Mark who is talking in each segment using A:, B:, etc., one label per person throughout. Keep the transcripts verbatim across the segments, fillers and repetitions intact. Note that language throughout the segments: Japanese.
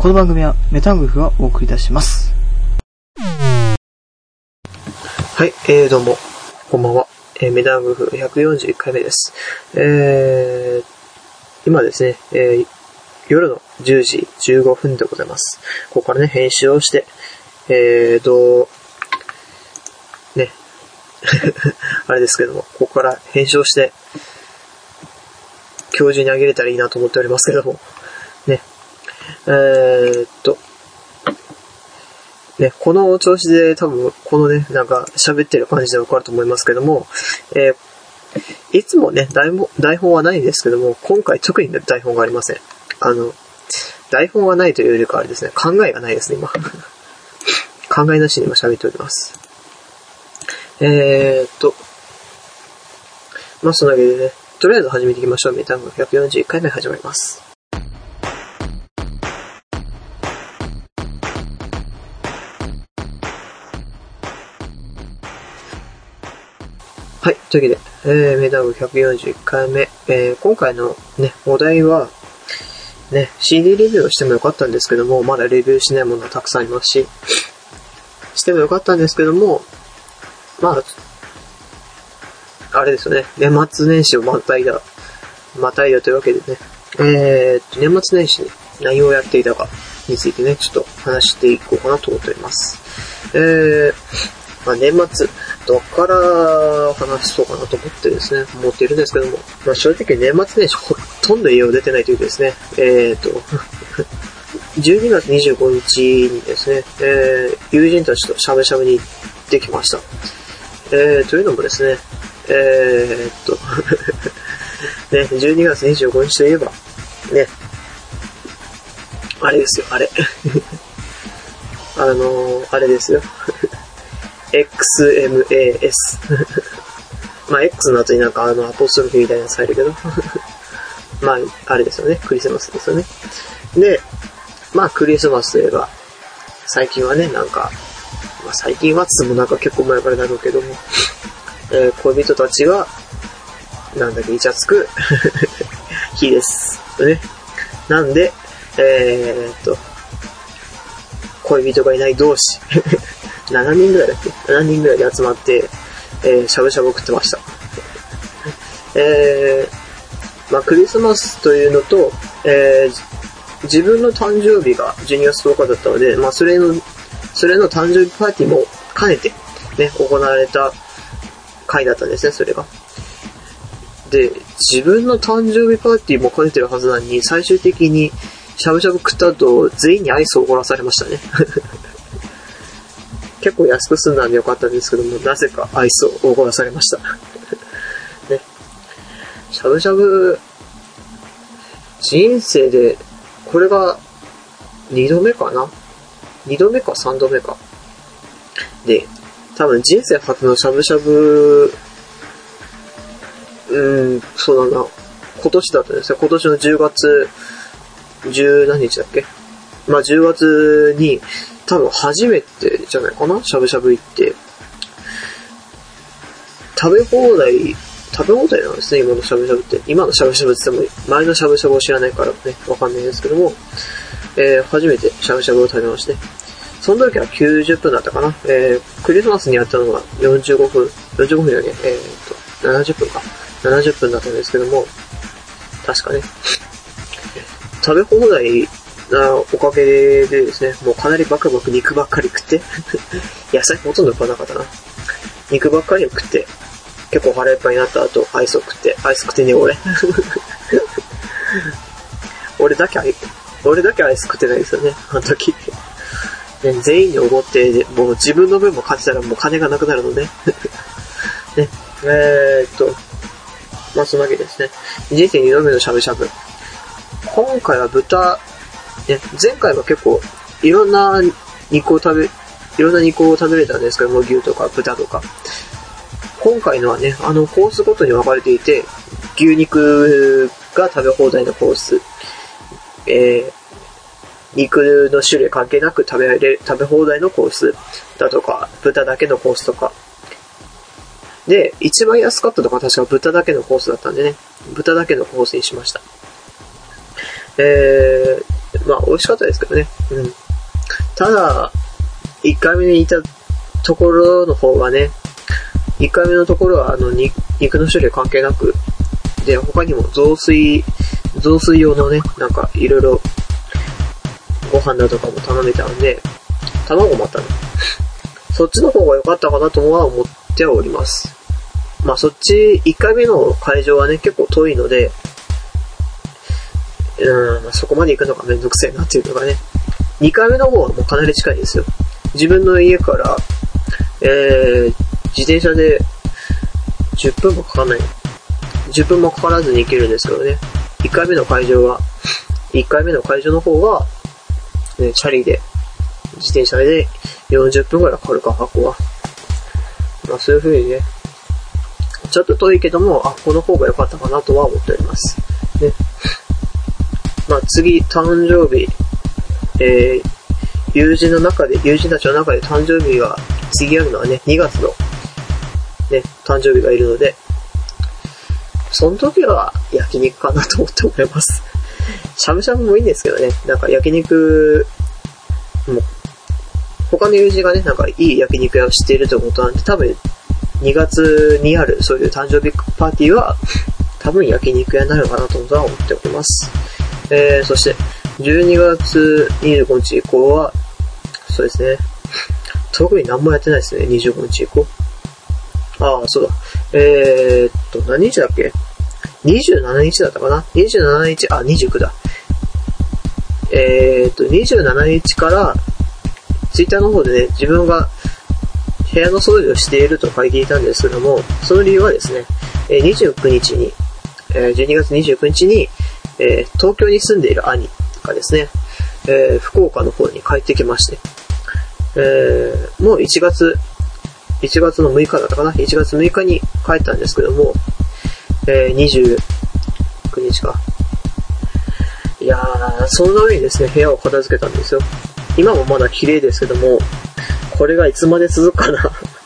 A: この番組はメタングフがお送りいたします。
B: はい、えー、どうもこんばんは、えー、メタングフひゃくよんじゅういっかいめです。えー、今ですね、えー、夜のじゅうじじゅうごふんでございます。ここからね編集をしてえーとねあれですけども、ここから編集をして今日中にあげれたらいいなと思っておりますけどもね、えーっとね、この調子で多分このねなんか喋ってる感じでわかると思いますけども、えー、いつもね台本、台本はないんですけども、今回特に、ね、台本がありません。あの台本はないというよりかはですね、考えがないですね今考えなしに今喋っております。えーっとまあそのわけでね、とりあえず始めていきましょう。メタングひゃくよんじゅういっかいめ始まります。はい、というわけで、えー、メタングひゃくよんじゅういっかいめ、えー、今回のね、お題は、ね、シーディー レビューをしてもよかったんですけども、まだレビューしないものはたくさんありますし、してもよかったんですけども、まあ、あれですよね、年末年始をまたいだ、またいだというわけでね、えーと、年末年始に何をやっていたかについてね、ちょっと話していこうかなと思っております。えー、まあ、年末、どっから話そうかなと思ってですね、思っているんですけども、まあ、正直年末年始ほとんど家を出てないというですね、えーと、じゅうにがつにじゅうごにちにですね、えー、友人たちとしゃぶしゃぶに行ってきました。えー、というのもですね、えーっと、ね、じゅうにがつにじゅうごにちといえば、ね、あれですよ、あれ。あのー、あれですよ。エックスエムエーエス まあ X の後になんかあのアポストロフィーみたいなやつ入るけどまああれですよね、クリスマスですよね。で、まあクリスマスといえば最近はね、なんか、まあ、最近はつもなんか結構前からだろうけども、えー、恋人たちがなんだっけイチャつく日ですね。なんでえー、っと恋人がいない同士しちにんぐらいだっけ ?しち 人ぐらいで集まって、えー、しゃぶしゃぶ食ってました。えー、まあクリスマスというのと、えー、自分の誕生日がじゅうにがつとおかだったので、まあそれの、それの誕生日パーティーも兼ねて、ね、行われた回だったんですね、それが。で、自分の誕生日パーティーも兼ねてるはずなのに、最終的にしゃぶしゃぶ食った後、全員にアイスをおごらされましたね。結構安く済んだんでよかったんですけども、なぜかアイスをおごらされました。ね。しゃぶしゃぶ、人生で、これがにどめかな ?に 度目かさんどめか。で、多分人生初のしゃぶしゃぶ、うーん、そうだな。今年だったんですよ。今年のじゅうがつ、じゅう何日だっけ？まあじゅうがつに、多分初めてじゃないかな、しゃぶしゃぶ行って。食べ放題、食べ放題なんですね、今のしゃぶしゃぶって。今のしゃぶしゃぶって言っても、前のしゃぶしゃぶを知らないからね、わかんないですけども、えー、初めてしゃぶしゃぶを食べまして。その時はきゅうじゅっぷんだったかな。えー、クリスマスにやったのがよんじゅうごふん、よんじゅうごふんだけ、えーと、ななじゅっぷんか。ななじゅっぷんだったんですけども、確かね。食べ放題なおかげでですね、もうかなりバクバク肉ばっかり食って野菜ほとんど食わなかったな。肉ばっかり食って結構腹いっぱいになった後アイスを食ってアイス食ってね俺俺だけアイ俺だけアイス食ってないですよね、あの時ね、全員におごってもう自分の分も買ってたらもう金がなくなるのでね、えーっとまあそのわけですね。人生にどめのしゃぶしゃぶ、今回は豚ね、前回は結構いろんな肉を食べ、いろんな肉を食べれたんですけども、牛とか豚とか。今回のはね、あのコースごとに分かれていて、牛肉が食べ放題のコース、えー、肉の種類関係なく食べられ、食べ放題のコースだとか、豚だけのコースとか。で、一番安かったとか確か豚だけのコースだったんでね、豚だけのコースにしました。えー、 まあ美味しかったですけどね。うん。ただ、いっかいめにいたところの方がね、いっかいめのところはあの肉の種類関係なく、で、他にも雑炊、雑炊用のね、なんかいろいろご飯だとかも頼めたんで、卵もあったね。そっちの方が良かったかなとは思っております。まあそっち、いっかいめの会場はね、結構遠いので、うん、そこまで行くのがめんどくせえなっていうのがね、にかいめの方はもうかなり近いですよ。自分の家から、えー、自転車でじゅっぷんもかかんない。じゅっぷんもかからずに行けるんですけどね。いっかいめの会場は、いっかいめの会場の方は、ね、チャリで、自転車でよんじゅっぷんぐらいかかるか、箱は。まあそういう風にね、ちょっと遠いけども、あ、この方が良かったかなとは思っております。ね。まあ次、誕生日、えー、友人の中で、友人たちの中で誕生日が次あるのはね、にがつの、ね、誕生日がいるので、その時は焼肉かなと思っております。しゃぶしゃぶもいいんですけどね、なんか焼肉も、他の友人がね、なんかいい焼肉屋を知っているということなんで、多分にがつにあるそういう誕生日パーティーは、多分焼肉屋になるかなとは思っております。えー、そして、じゅうにがつにじゅうごにち以降は、そうですね、特に何もやってないですね、にじゅうごにち以降。ああ、そうだ。えー、っと、何日だっけ ?にじゅうしちにちだったかな ?にじゅうしちにち、あ、にじゅうくだ。えー、っと、にじゅうしちにちから、ツイッターの方でね、自分が部屋の掃除をしていると書いていたんですけども、その理由はですね、にじゅうくにちに、じゅうにがつにじゅうくにちに、えー、東京に住んでいる兄がですね、えー、福岡の方に帰ってきまして、えー、もういちがつ、いちがつのむいかだったかな ?いちがつむいかに帰ったんですけども、えー、にじゅうくにちか。いやー、そのためにですね、部屋を片付けたんですよ。今もまだ綺麗ですけども、これがいつまで続くかな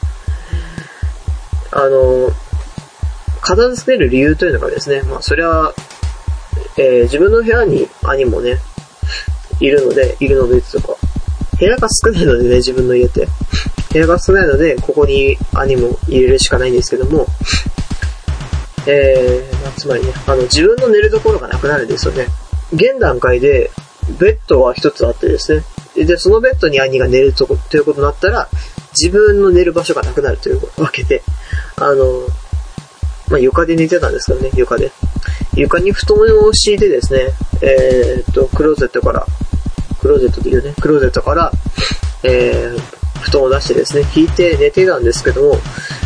B: あの、片付ける理由というのがですね、まあそれは、えー、自分の部屋に兄もね、いるので、いるのでとか、部屋が少ないのでね、自分の家って。部屋が少ないので、ここに兄も入れるしかないんですけども、えー、つまりね、あの、自分の寝るところがなくなるんですよね。現段階で、ベッドは一つあってですね、で、そのベッドに兄が寝るとこ、ということになったら、自分の寝る場所がなくなるというわけで、あの、まあ、床で寝てたんですけどね、床で。床に布団を敷いてですね、えーっと、クローゼットから、クローゼットで言うね、クローゼットから、えー、布団を出してですね、引いて寝てたんですけども、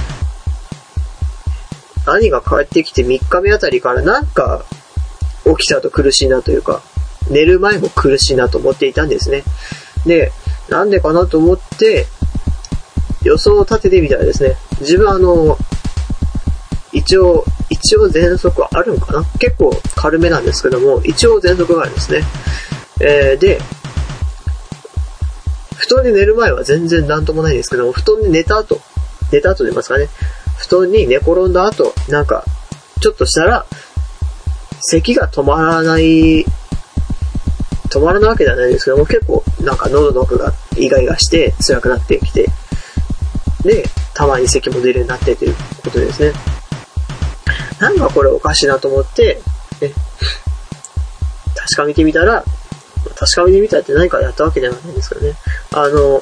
B: 兄が帰ってきてみっかめあたりからなんか起きたと苦しいなというか、寝る前も苦しいなと思っていたんですね。で、なんでかなと思って予想を立ててみたらですね、自分あの、一応、一応喘息はあるんかな？結構軽めなんですけども、一応喘息があるんですね。えー、で、布団で寝る前は全然なんともないんですけども、布団で寝た後、寝た後と言いますかね、布団に寝転んだ後、なんか、ちょっとしたら、咳が止まらない、止まらないわけではないですけども、結構、なんか喉の奥がイガイガして辛くなってきて、で、たまに咳も出るようになってということですね。なんかこれおかしいなと思って、ね、確かめてみたら、確かめてみたらって何かやったわけではないんですけどね。あの、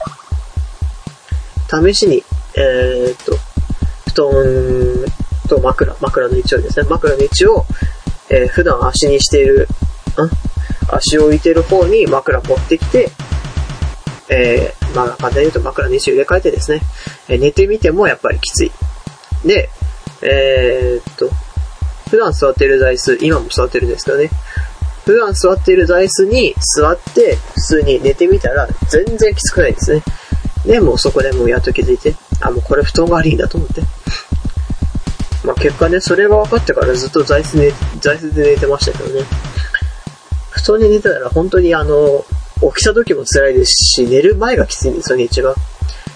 B: 試しに、えー、っと、布団と枕、枕の位置をですね、枕の位置を、えー、普段足にしている、ん足を置いている方に枕持ってきて、えー、まあ、簡単に言うと枕の位置を入れ替えてですね、えー、寝てみてもやっぱりきつい。で、えー、っと、普段座っている座椅子、今も座ってるんですけどね、普段座っている座椅子に座って普通に寝てみたら全然きつくないですね。で、もうそこでもうやっと気づいて、あ、もうこれ布団が悪いんだと思って。まあ結果ね、それが分かってからずっと座椅子で、座椅子で寝てましたけどね。布団に寝てたら本当にあの、起きた時も辛いですし、寝る前がきついんですよね、一番。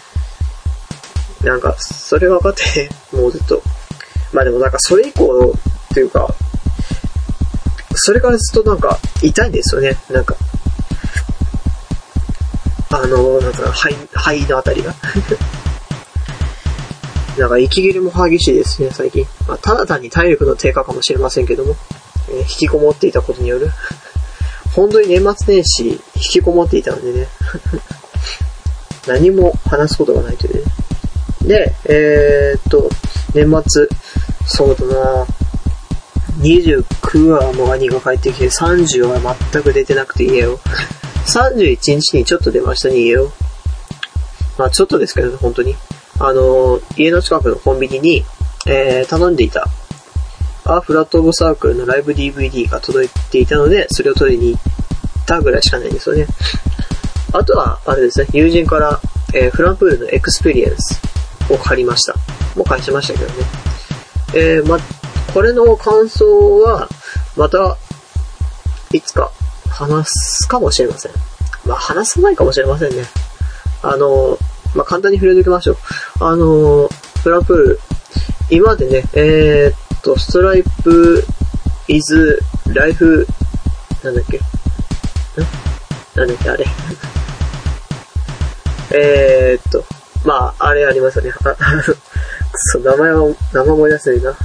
B: なんか、それが分かって、もうずっと。まあでもなんかそれ以降っていうか、それからずっとなんか痛いんですよね。なんか肺、肺のあたりが。なんか息切れも激しいですね、最近。まあ、ただ単に体力の低下かもしれませんけども、えー、引きこもっていたことによる。本当に年末年始、引きこもっていたのでね。何も話すことがないというね。で、えー、っと、年末、そうだなにじゅうくはもう兄が帰ってきて、さんじゅうは全く出てなくて家を。さんじゅういちにちにちょっと出ましたね、家を。まあちょっとですけどね、本当に。あのー、家の近くのコンビニに、えー、頼んでいた、アーフラットオブサークルのライブ ディーブイディー が届いていたので、それを取りに行ったぐらいしかないんですよね。あとは、あれですね、友人から、えー、フランプールのエクスペリエンスを借りました。もう返しましたけどね。えー、ま、これの感想は、また、いつか話すかもしれません。まあ、話さないかもしれませんね。あのー、まあ、簡単に触れておきましょう。あのー、フランプール、今までね、えー、っと、ストライプ、イズ、ライフ、なんだっけんなんだっけあれ。えーっと、まあ、あれありますよね。あ、くそ、名前は、名前思い出せないな。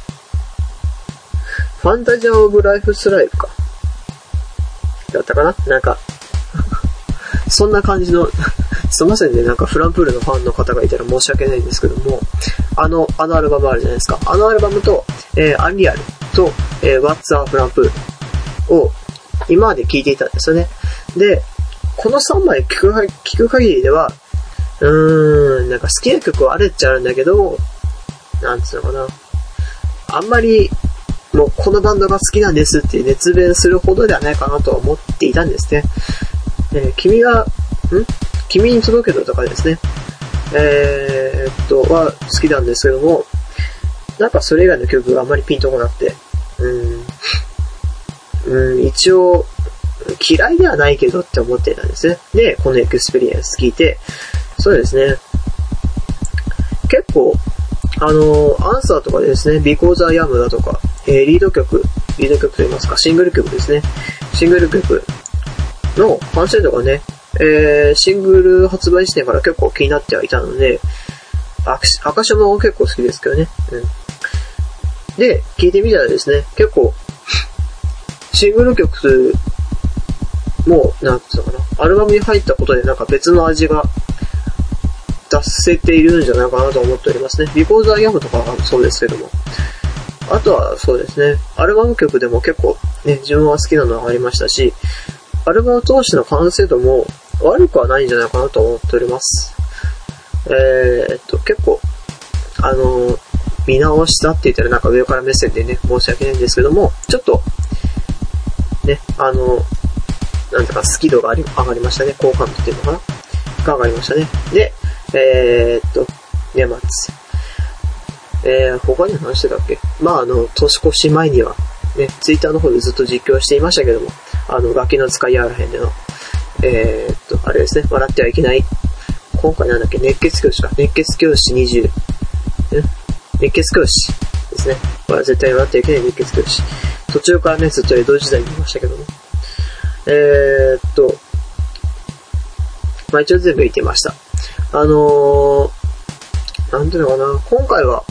B: ファンタジアオブライフスライフか。だったかななんか、そんな感じの、すいませんね、なんかフランプールのファンの方がいたら申し訳ないんですけども、あの、あのアルバムあるじゃないですか。あのアルバムと、えー、アンリアルと、えー、What's a フランプールを今まで聴いていたんですよね。で、このさんまい聴く、聴く限りでは、うーん、なんか好きな曲はあるっちゃあるんだけど、なんつうのかな。あんまり、もうこのバンドが好きなんですって熱弁するほどではないかなとは思っていたんですね。えー、君が、ん君に届けととかですね。えー、っと、は好きなんですけども、なんかそれ以外の曲があんまりピンとこなくて、うーん、うん、一応、嫌いではないけどって思っていたんですね。で、このエクスペリエンス聞いて、そうですね。結構、あの、アンサーとかでですね、Because I Am だとか、えー、リード曲、リード曲と言いますか、シングル曲ですね。シングル曲の完成度がね、えー、シングル発売時点から結構気になってはいたので、赤シも結構好きですけどね。うん。で、聴いてみたらですね、結構、シングル曲も、なんていうのかな、アルバムに入ったことでなんか別の味が出せているんじゃないかなと思っておりますね。Because I Am とかはそうですけども。あとはそうですね、アルバム曲でも結構ね、自分は好きなのがありましたし、アルバム通しての完成度も悪くはないんじゃないかなと思っております。えーっと、結構、あのー、見直したって言ったらなんか上から目線でね、申し訳ないんですけども、ちょっと、ね、あのー、なんとか好き度が上がりましたね。好感度っていうのかなが上がりましたね。で、えーっと、年末。えー、他に話してたっけまあ、あの、年越し前には、ね、ツイッターの方でずっと実況していましたけども、あの、ガキの使いあらへんでの、えー、っと、あれですね、笑ってはいけない。今回なんだっけ、熱血教師か。熱血教師にじゅう。ん熱血教師ですね。これは絶対笑ってはいけない熱血教師。途中からね、ずっと江戸時代にいましたけども。えー、っと、まあ、一応全部言ってました。あのー、なんていうのかな、今回は、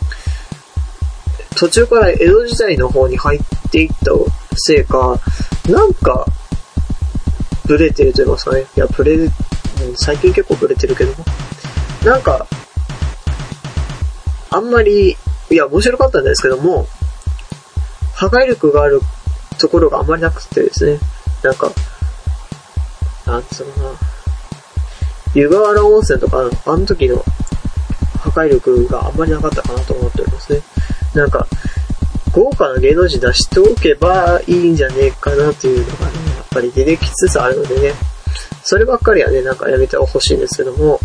B: 途中から江戸時代の方に入っていったせいか、なんか、ブレてると言いますかね。いや、ブレ、最近結構ブレてるけども。なんか、あんまり、いや、面白かったんですけども、破壊力があるところがあんまりなくてですね。なんか、なんつうのかな。湯河原温泉とか、あの時の破壊力があんまりなかったかなと思っておりますね。なんか、豪華な芸能人出しておけばいいんじゃねえかなというのがね、やっぱり出てきつつあるのでね、そればっかりはね、なんかやめてほしいんですけども、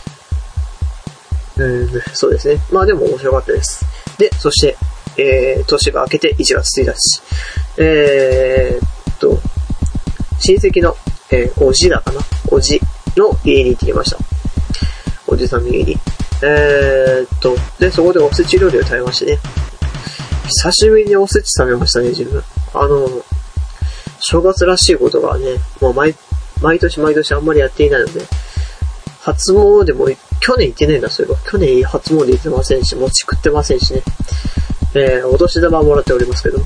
B: うん、そうですね。まあでも面白かったです。で、そして、えー、年が明けていちがつついたち、えーっと、親戚の、えー、おじだかなおじの家に行ってきました。おじさんの家に。えーっと、で、そこでおせち料理を食べましてね。久しぶりにおせち食べましたね、自分。あの、正月らしいことがね、もう毎、毎年毎年あんまりやっていないので、 初詣も、去年行ってないんだ、そういえば。去年初詣行ってませんし、餅食ってませんしね。えー、お年玉もらっておりますけど。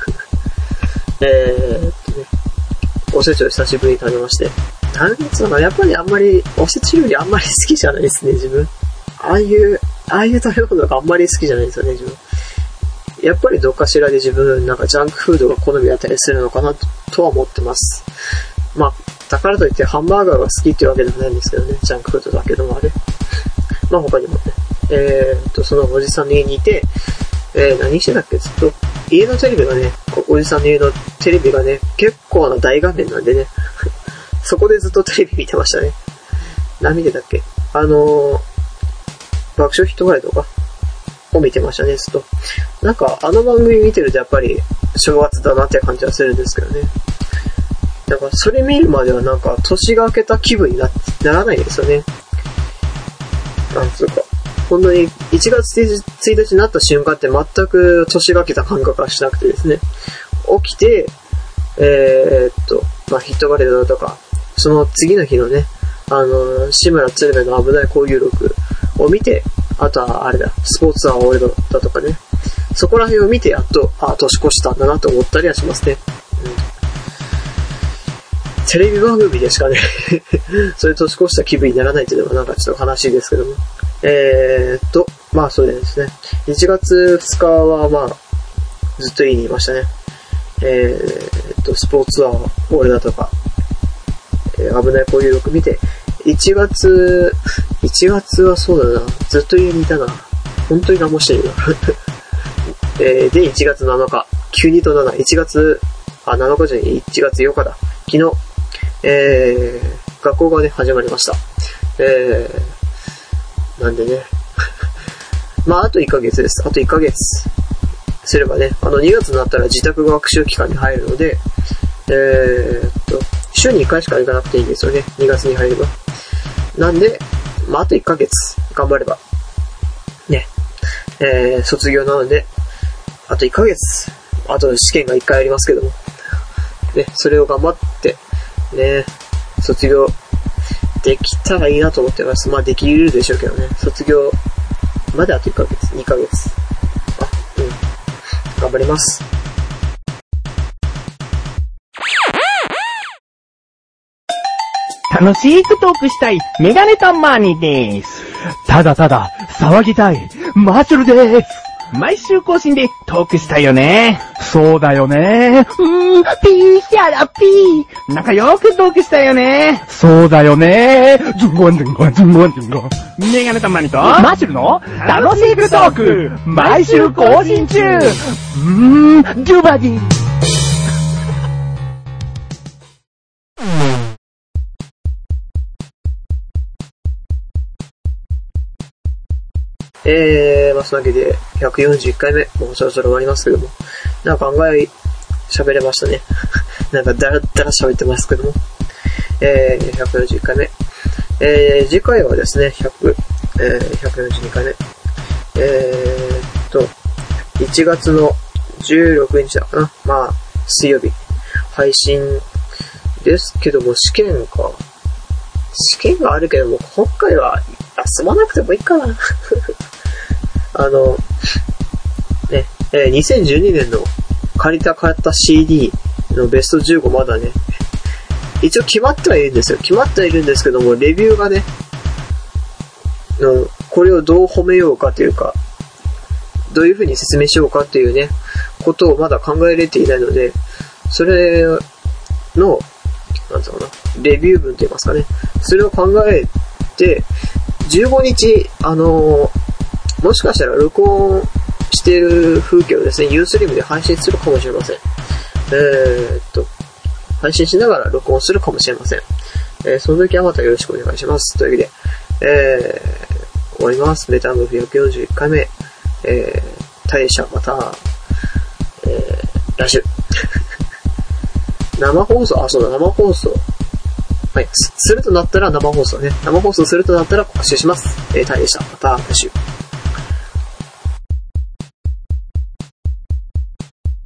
B: えーっとね、おせちを久しぶりに食べまして。なんつうのかな、やっぱりあんまり、おせち料理あんまり好きじゃないですね、自分。ああいう、ああいう食べ物があんまり好きじゃないんですよね、自分。やっぱりどっかしらで自分、なんかジャンクフードが好みだったりするのかなと、とは思ってます。まあ、だからといってハンバーガーが好きっていうわけでもないんですけどね、ジャンクフードだけどもあれ。まあ他にもね、えーっと、そのおじさんの家にいて、えー、何してたっけずっと、家のテレビがね、おじさんの家のテレビがね、結構な大画面なんでね、そこでずっとテレビ見てましたね。何見てたっけあのー、爆笑ヒットガイドとかを見てましたね、ずっと。なんか、あの番組見てるとやっぱり正月だなって感じはするんですけどね。だから、それ見るまではなんか、年が明けた気分に な, ならないですよね。なんつうか、本当にいちがつついたちになった瞬間って全く年が明けた感覚はしなくてですね。起きて、えー、っと、まあ、ヒットガイドだとか、その次の日のね、あの、志村鶴瓶の危ない交友録を見て、あとはあれだ、スポーツアワードだとかね、そこら辺を見てやっと、あ、年越したんだなと思ったりはしますね。うん、テレビ番組でしかね、そういう年越した気分にならないというのはなんかちょっと悲しいですけども。えーっと、まあそうですね。いちがつふつかはまあ、ずっと家にいましたね。えーっと、スポーツアワー、俺だとか、えー、危ない交友録見て、いちがつ、いちがつはそうだな、ずっと家にいたな。本当に何もしてるな。えー、で、いちがつなのか、急にとなな、いちがつ、あ、なのかじゃない、いちがつようかだ。昨日、えー、学校がね、始まりました。えー、なんでね。まあ、あといっかげつです。あといっかげつすればね、あのにがつになったら自宅学習期間に入るので、えーっと、週にいっかいしか行かなくていいんですよね。にがつに入れば。なんで、まあ、あといっかげつ頑張れば、ね、えー、卒業なので、あといっかげつ、あと試験がいっかいありますけども、ね、それを頑張って、ね、卒業できたらいいなと思ってます。まあ、できるでしょうけどね。卒業まであといっかげつ、にかげつ。あ、うん。頑張ります。
C: 楽しくトークしたいメガネタマーニです。
D: ただただ騒ぎたいマッシュルです。
C: 毎週更新でトークしたいよね。
D: そうだよね。
C: うーん、ピーヒャラピー。仲良くトークしたいよね。
D: そうだよね。ズンゴンズンゴンズンゴンズンゴン。
C: メガネタマーニと
D: マッシュルの楽しくトーク毎週更新中。うーん、ジュバディ。
B: えー、まあ、そのわけで、ひゃくよんじゅういっかいめ、もうそろそろ終わりますけども、なんか案外、喋れましたね。なんかだらだら喋ってますけども、えー、ひゃくよんじゅういっかいめ、えー、次回はですね、ひゃく、えー、ひゃくよんじゅうにかいめ、えーっと、いちがつのじゅうろくにちだかな、まあ、水曜日、配信ですけども、試験か。試験があるけども、今回は、休まなくてもいいかな。あの、ね、えー、にせんじゅうにねんの借りた買った シーディー のベストじゅうごまだね、一応決まってはいるんですよ。決まってはいるんですけども、レビューがね、のこれをどう褒めようかというか、どういう風に説明しようかっていうね、ことをまだ考えれていないので、それの、なんていうかな、レビュー文と言いますかね、それを考えて、じゅうごにち、あのー、もしかしたら録音している風景をですね、ユーストリームで配信するかもしれません。えー、っと、配信しながら録音するかもしれません。えー、その時はまたよろしくお願いします。というわけで、えー、終わります。メタングひゃくよんじゅういっかいめ、えー、大社また、えー、来週。生放送、あ、そうだ、生放送。はい、す、するとなったら生放送ね。生放送するとなったら告知します。えー、大社また来週。